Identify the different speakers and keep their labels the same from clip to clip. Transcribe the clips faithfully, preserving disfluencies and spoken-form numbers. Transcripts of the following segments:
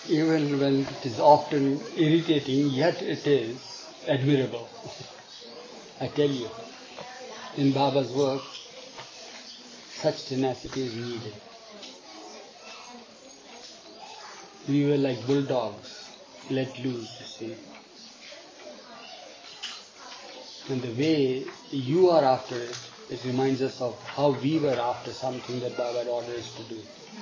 Speaker 1: even when it is often irritating, yet it is admirable. I tell you, in Baba's work, such tenacity is needed. We were like bulldogs, let loose, you see. And the way you are after it, it reminds us of how we were after something that Baba had ordered us to do.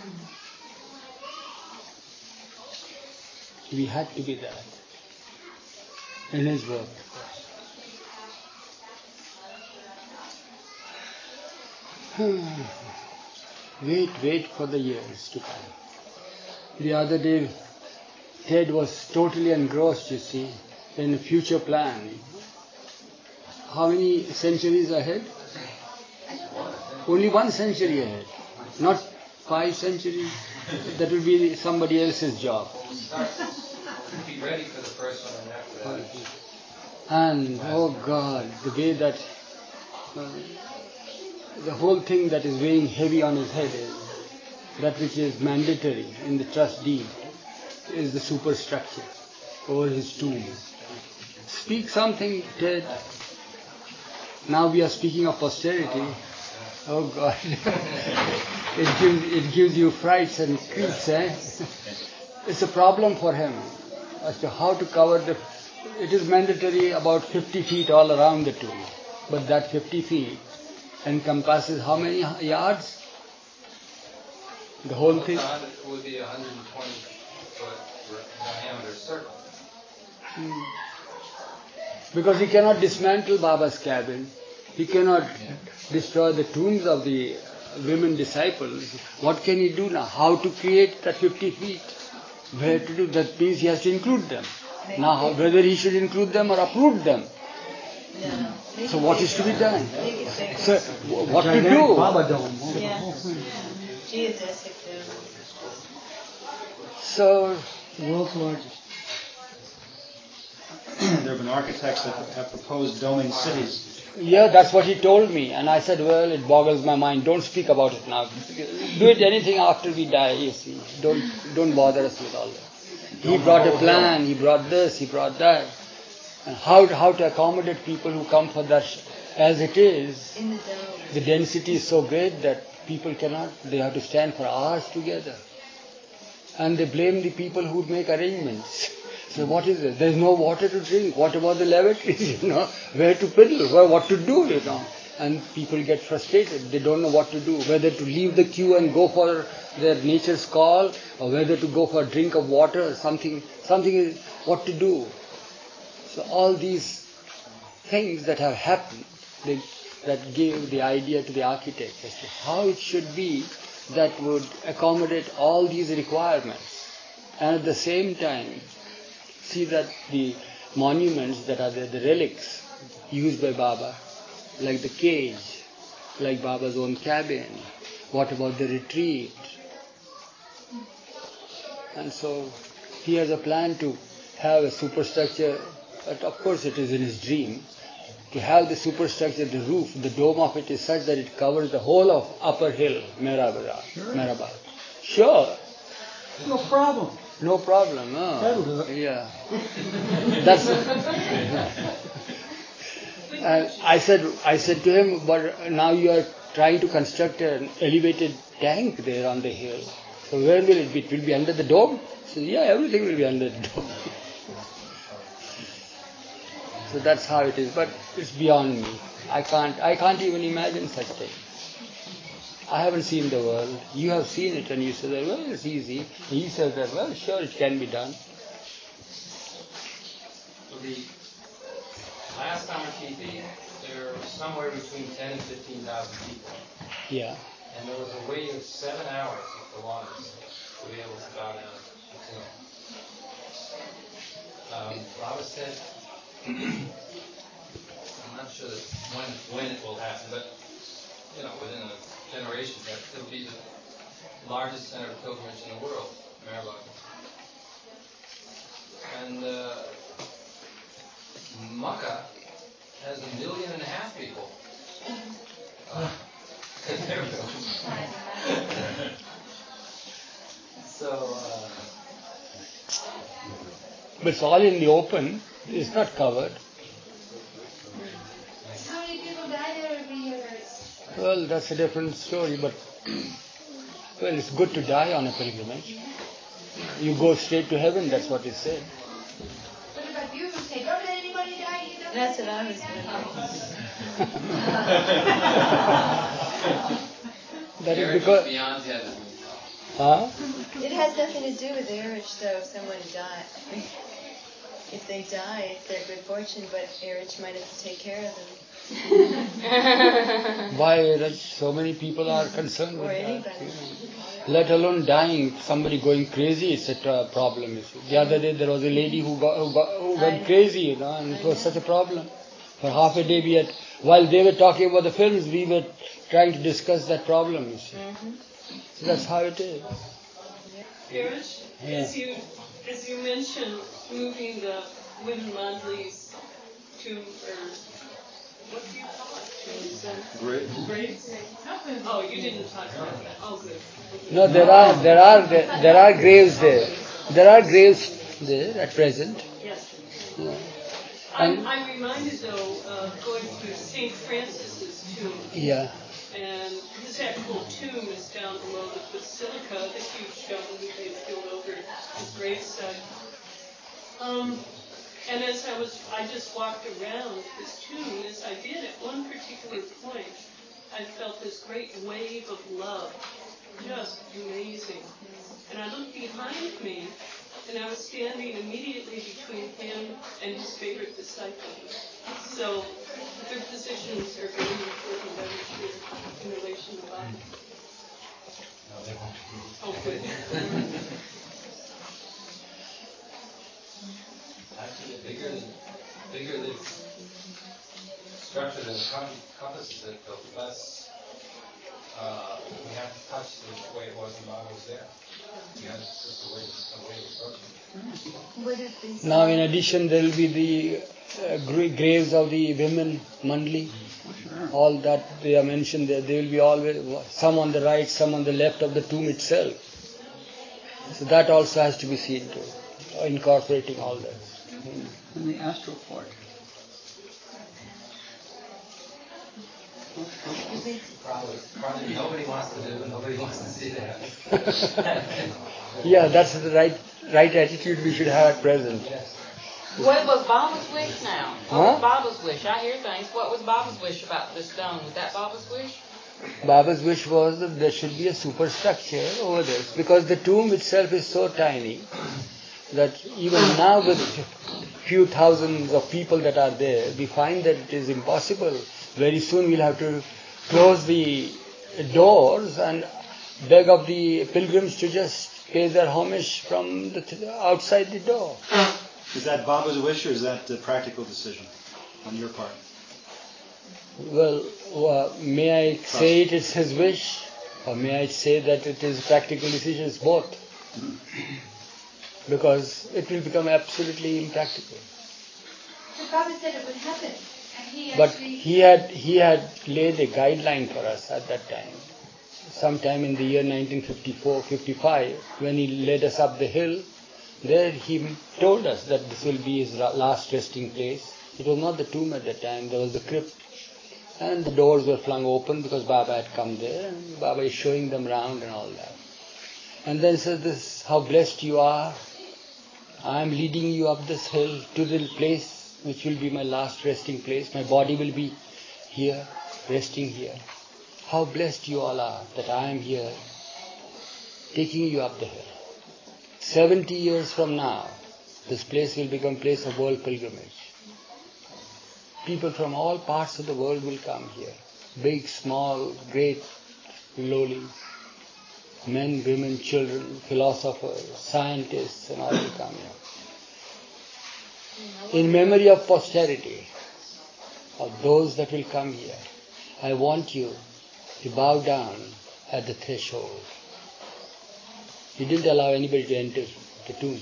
Speaker 1: We had to be that. In his work, of course. Wait, wait for the years to come. The other day, Ted was totally engrossed, you see, in a future plan. How many centuries ahead? Only one century ahead. Not five centuries. That will be somebody else's job.
Speaker 2: Be ready for the first one and after that.
Speaker 1: And, oh God, the way that, uh, the whole thing that is weighing heavy on his head is that which is mandatory in the trust deed is the superstructure over his tomb. Speak something, Ted. Now we are speaking of posterity. Oh God, it gives it gives you frights and creeps, eh? It's a problem for him as to how to cover the. It is mandatory about fifty feet all around the tomb, but that fifty feet encompasses how many yards? The whole thing.
Speaker 2: It would be a one hundred twenty foot diameter circle.
Speaker 1: Hmm. Because he cannot dismantle Baba's cabin. He cannot destroy the tombs of the women disciples. What can he do now? How to create that fifty feet? Where to do that means he has to include them. Now, how, whether he should include them or uproot them. So what is to be done? So what to do?
Speaker 3: Baba Dome.
Speaker 4: Yeah.
Speaker 1: So
Speaker 3: World's largest.
Speaker 5: There have been architects that have proposed doming cities.
Speaker 1: yeah, that's what he told me. And I said, well, it boggles my mind. Don't speak about it now. Do it anything after we die, you see. Don't, don't bother us with all that. He brought a plan, he brought this, he brought that. And how, how to accommodate people who come for that. As it is, the density is so great that people cannot, they have to stand for hours together. And they blame the people who make arrangements. So what is it? There is no water to drink. What about the lavatories? You know, where to piddle? Where, what to do? You know, and people get frustrated. They don't know what to do. Whether to leave the queue and go for their nature's call, or whether to go for a drink of water. Something, something is what to do. So all these things that have happened, they, that gave the idea to the architect as to how it should be that would accommodate all these requirements, and at the same time see that the monuments that are there, the relics used by Baba, like the cage, like Baba's own cabin, what about the retreat? And so he has a plan to have a superstructure, but of course it is in his dream, to have the superstructure, the roof, the dome of it is such that it covers the whole of upper hill, Mehrabad.
Speaker 3: Sure.
Speaker 1: Mehrabad. Sure.
Speaker 3: No problem.
Speaker 1: No problem. No.
Speaker 3: That'll do it.
Speaker 1: Yeah. That's. And I said, I said to him, but now you are trying to construct an elevated tank there on the hill. So where will it be? It will be under the dome? So yeah, everything will be under the dome. So that's how it is. But it's beyond me. I can't. I can't even imagine such things. I haven't seen the world. You have seen it and you say that, well, it's easy. He says that, well, sure, it can be done.
Speaker 2: So the last time at T V, there were somewhere between ten and fifteen thousand people.
Speaker 1: Yeah.
Speaker 2: And there was a wait of seven hours at the longest to be able to bow down the tomb. Um, Baba said, I'm not sure that when, when it will happen, but you know, within a generation, that it'll be the largest center of pilgrimage in the world, Mehrabad. And uh, Makkah has a million and a half people. Uh, so, uh,
Speaker 1: But it's all in the open. It's not covered.
Speaker 4: How many people die there every year?
Speaker 1: Well, that's a different story, but well, it's good to die on a pilgrimage. You go straight to heaven, that's what it said.
Speaker 4: What about you who say, don't let anybody die? You don't
Speaker 6: That's
Speaker 4: let
Speaker 6: what I
Speaker 4: anybody
Speaker 6: was
Speaker 4: die.
Speaker 1: That is
Speaker 2: Marriage
Speaker 1: because...
Speaker 2: beyond heaven.
Speaker 1: Huh?
Speaker 6: It has nothing to do with marriage, though, if someone dies. If they die, it's their good fortune, but marriage might have to take care of them.
Speaker 1: Why that so many people are concerned with
Speaker 6: Or
Speaker 1: that?
Speaker 6: anybody.
Speaker 1: Let alone dying, somebody going crazy, it's a uh, problem. You see. The other day there was a lady who got, who, got, who went crazy, you know, and it was such a problem. For half a day we had, while they were talking about the films, we were trying to discuss that problem, you see.
Speaker 6: Mm-hmm.
Speaker 1: So that's how it is.
Speaker 7: Parrish,
Speaker 1: Yeah.
Speaker 7: as you as you mentioned, moving the women monthlies to, or what do you call it? To, uh,
Speaker 5: Great.
Speaker 7: graves? Oh, you didn't talk about that. Oh, good.
Speaker 1: No, there are there are there, there are graves there. There are graves there at present.
Speaker 7: Yes.
Speaker 1: Yeah.
Speaker 7: I'm, I'm reminded, though, of going to Saint Francis's tomb.
Speaker 1: Yeah.
Speaker 7: And his actual tomb is down below the basilica, the huge dome that they built over his gravesite. Um, and as I was, I just walked around his tomb. As I did, at one particular point, I felt this great wave of love, just amazing. And I looked behind me, and I was standing immediately between him and his favorite disciple. So their positions are very important, I'm sure, in relation to God.
Speaker 2: No, they won't be.
Speaker 7: Oh, good.
Speaker 2: Actually, the bigger, bigger the structure of the com- compass is, it, the less uh, we have to touch the way it was when Bob was there. You have just a way, a way of approaching.
Speaker 6: What if these
Speaker 1: Now, in addition, there will be the uh, gra- graves of the women, Mandli. All that they are mentioned there. They will be always some on the right, some on the left of the tomb itself. So that also has to be seen to, incorporating all that.
Speaker 3: In the astral port.
Speaker 2: Probably, probably nobody wants to do, nobody wants to see that.
Speaker 1: Yeah, that's the right right attitude we should have at present.
Speaker 8: What was Baba's wish now? What
Speaker 1: Huh?
Speaker 8: was Baba's wish? I hear things. What was Baba's wish about this stone? Was that Baba's wish?
Speaker 1: Baba's wish was that there should be a superstructure over this, because the tomb itself is so tiny that even now with few thousands of people that are there, we find that it is impossible. Very soon we'll have to close the doors and beg of the pilgrims to just pay their homage from the th- outside the door.
Speaker 5: Is that Baba's wish or is that a practical decision on your part?
Speaker 1: Well, uh, may I say it is his wish, or may I say that it is practical decisions both? Because it will become absolutely impractical.
Speaker 4: But Baba said it would happen. And he
Speaker 1: But
Speaker 4: actually...
Speaker 1: he had he had laid a guideline for us at that time. Sometime in the year nineteen fifty-four fifty-five, when he led us up the hill, there he told us that this will be his last resting place. It was not the tomb at that time, there was the crypt. And the doors were flung open because Baba had come there, and Baba is showing them round and all that. And then says this, how blessed you are. I am leading you up this hill to the place which will be my last resting place. My body will be here, resting here. How blessed you all are that I am here, taking you up the hill. Seventy years from now, this place will become place of world pilgrimage. People from all parts of the world will come here. Big, small, great, lowly. Men, women, children, philosophers, scientists, and all will come here. In memory of posterity, of those that will come here, I want you to bow down at the threshold. He didn't allow anybody to enter the tomb.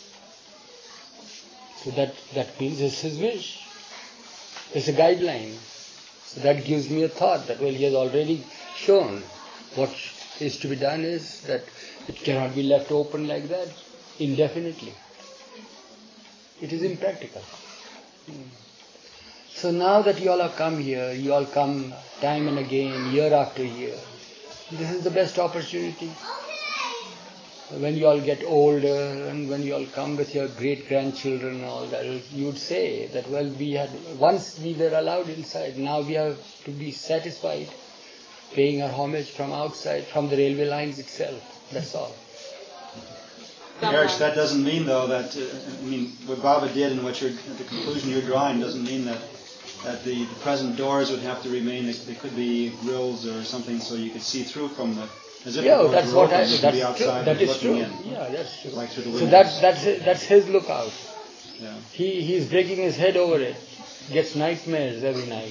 Speaker 1: So that, that means it's his wish. It's a guideline. So that gives me a thought that, well, he has already shown what is to be done is that it cannot be left open like that indefinitely. It is impractical. Hmm. So now that you all have come here, you all come time and again, year after year, this is the best opportunity. When you all get older and when you all come with your great-grandchildren and all that, you would say that, well, we had, once we were allowed inside, now we have to be satisfied, paying our homage from outside, from the railway lines itself. That's all.
Speaker 5: Eric, that doesn't mean, though, that, uh, I mean, what Baba did and what you're, the conclusion you're drawing doesn't mean that that the, the present doors would have to remain. They could be grills or something so you could see through from the, as if
Speaker 1: Yeah,
Speaker 5: the doors
Speaker 1: that's
Speaker 5: were
Speaker 1: what
Speaker 5: open,
Speaker 1: I,
Speaker 5: you could
Speaker 1: that's
Speaker 5: be
Speaker 1: true.
Speaker 5: outside
Speaker 1: That is
Speaker 5: looking
Speaker 1: true.
Speaker 5: in.
Speaker 1: Yeah, that's true.
Speaker 5: Like through the
Speaker 1: So
Speaker 5: windows.
Speaker 1: that's, that's, that's his lookout.
Speaker 5: Yeah.
Speaker 1: He, he's breaking his head over it. Gets nightmares every night.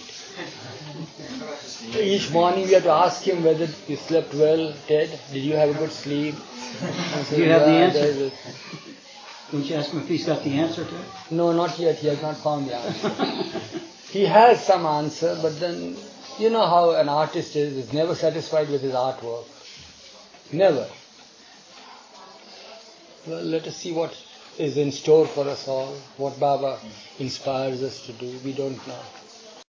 Speaker 1: Each morning we have to ask him whether you slept well, Ted. Did you have a good sleep?
Speaker 3: Do you have the
Speaker 1: "Yeah,
Speaker 3: answer?"
Speaker 1: there's a-"
Speaker 3: Don't you ask him if he's got the answer to it?
Speaker 1: No, not yet. He has not found the answer. He has some answer, but then you know how an artist is. Is never satisfied with his artwork. Never. Well, let us see what is in store for us all. What Baba inspires us to do. We don't know.